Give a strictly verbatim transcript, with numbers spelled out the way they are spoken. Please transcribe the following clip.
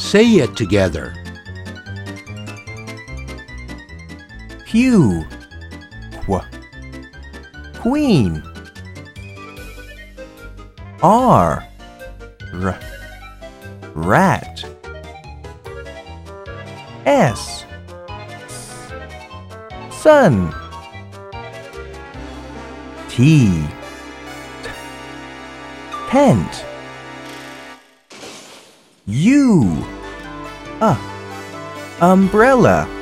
Say it together. Pew. Qu. Queen. R. R. Rat. S. Sun. T. T. Tent. U. Uh. Umbrella.